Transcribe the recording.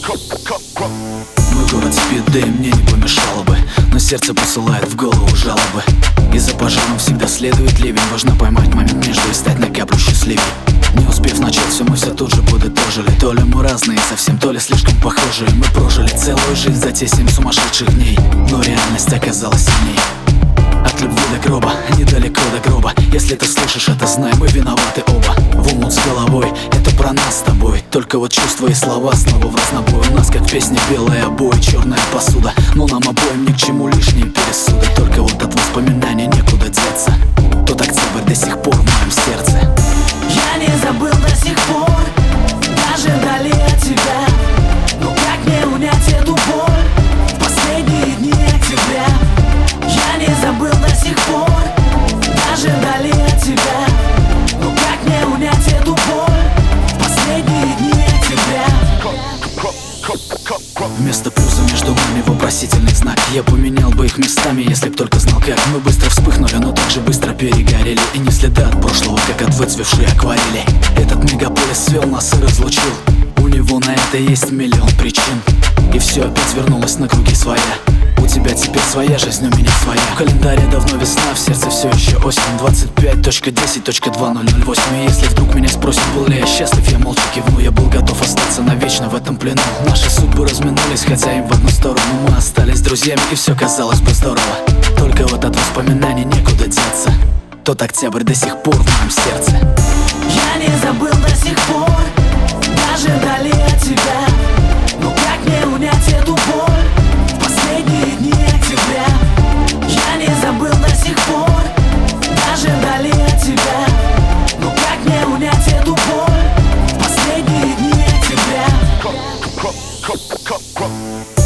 Мой город спит, да и мне не помешало бы, но сердце посылает в голову жалобы. И за пожаром всегда следует ливень. Важно поймать момент между и стать на каплю счастливей. Не успев начать все, мы все тут же подытожили. То ли мы разные совсем, то ли слишком похожие. Мы прожили целую жизнь за те 7 сумасшедших дней, но реальность оказалась сильней. От любви до гроба, недалеко до гроба. Если ты слышишь это, знай, мы виноваты оба. В омут с головой, это про нас с тобой. Только вот чувства и слова снова в разнобой. У нас как в песне белые обои, черная посуда. Но нам обоим ни к чему лишние пересуды. Только вот от воспоминаний некуда деться. Тот октябрь до сих пор в моем сердце. Я не забыл до сих пор, даже вдали от тебя. Но как мне унять эту боль в последние дни октября? Я не забыл до сих пор, даже вдали от тебя. Но как мне унять эту боль в последние дни октября? Вместо плюса между нами вопросительный знак. Я поменял бы их местами, если б только знал как. Мы быстро вспыхнули, но так же быстро перегорели. И не следа от прошлого, как от выцвевшей акварели. Этот мегаполис свел нас и разлучил. У него на это есть миллион причин. И все опять вернулось на круги своя. У тебя теперь своя жизнь, у меня своя. В календаре давно весна, в сердце все еще осень. 25.10.2008. И если вдруг меня спросят, был ли я счастлив, я молча кивну. Я был готов остаться навечно в этом плену. Наши судьбы разминулись, хотя им в одну сторону. Мы остались друзьями, и все казалось бы здорово. Только вот от воспоминаний некуда деться. Тот октябрь до сих пор в моем сердце. Я не забыл до сих пор, даже вдали от тебя. Но как мне унять эту боль в последние дни октября? Я не забыл до сих пор, даже вдали от тебя. Но как мне унять эту боль в последние дни октября?